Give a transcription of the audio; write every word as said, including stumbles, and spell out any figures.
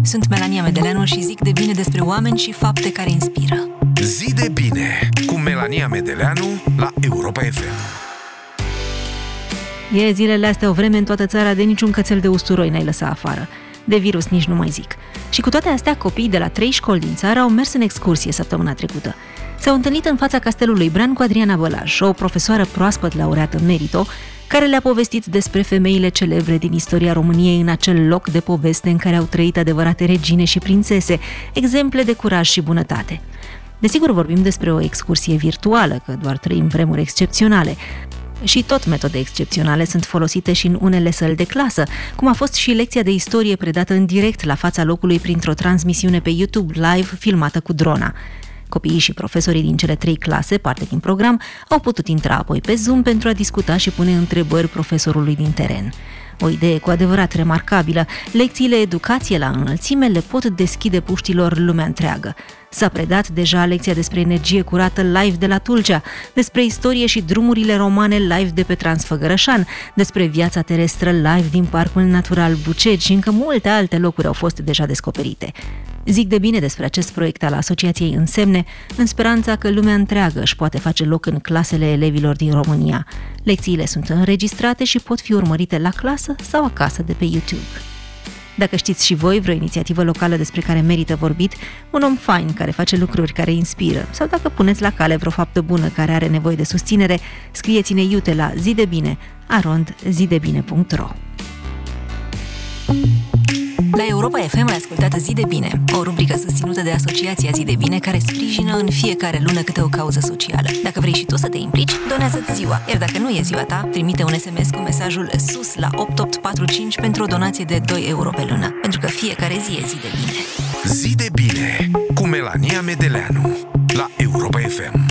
Sunt Melania Medeleanu și zic de bine despre oameni și fapte care inspiră. Zi de bine cu Melania Medeleanu la Europa F M. E zilele astea o vreme în toată țara de niciun cățel de usturoi n-ai lăsa afară. De virus nici nu mai zic. Și cu toate astea, copiii de la trei școli din țară au mers în excursie săptămâna trecută. S-au întâlnit în fața Castelului Bran cu Adriana Bălaj, o profesoară proaspăt laureată Merito, care le-a povestit despre femeile celebre din istoria României în acel loc de poveste în care au trăit adevărate regine și prințese, exemple de curaj și bunătate. Desigur, vorbim despre o excursie virtuală, că doar trăim vremuri excepționale. Și tot metode excepționale sunt folosite și în unele săli de clasă, cum a fost și lecția de istorie predată în direct la fața locului printr-o transmisiune pe YouTube live filmată cu drona. Copiii și profesorii din cele trei clase, parte din program, au putut intra apoi pe Zoom pentru a discuta și pune întrebări profesorului din teren. O idee cu adevărat remarcabilă, lecțiile educație la înălțime le pot deschide puștilor lumea întreagă. S-a predat deja lecția despre energie curată live de la Tulcea, despre istorie și drumurile romane live de pe Transfăgărășan, despre viața terestră live din Parcul Natural Bucegi și încă multe alte locuri au fost deja descoperite. Zic de bine despre acest proiect al Asociației Însemne, în speranța că lumea întreagă își poate face loc în clasele elevilor din România. Lecțiile sunt înregistrate și pot fi urmărite la clasă sau acasă de pe YouTube. Dacă știți și voi vreo inițiativă locală despre care merită vorbit, un om fain care face lucruri care inspiră, sau dacă puneți la cale vreo faptă bună care are nevoie de susținere, scrieți-ne iute la zidebine arond zidebine punct ro. La Europa F M ai ascultat Zi de Bine, o rubrică susținută de Asociația Zi de Bine, care sprijină în fiecare lună câte o cauză socială. Dacă vrei și tu să te implici, donează-ți ziua, iar dacă nu e ziua ta, trimite un S M S cu mesajul SUS la opt opt patru cinci pentru o donație de doi euro pe lună, pentru că fiecare zi e zi de bine. Zi de bine cu Melania Medeleanu la Europa F M.